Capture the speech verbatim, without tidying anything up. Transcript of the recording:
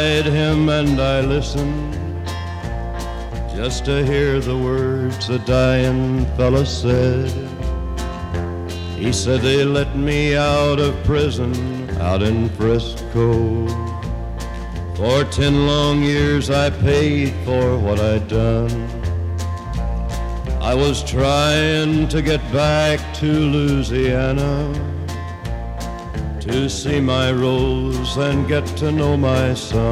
beside him and I listened just to hear the words the dying fella said. He said they let me out of prison out in Frisco. For ten long years I paid for what I'd done. I was trying to get back to Louisiana to see my Rose and get to know my son.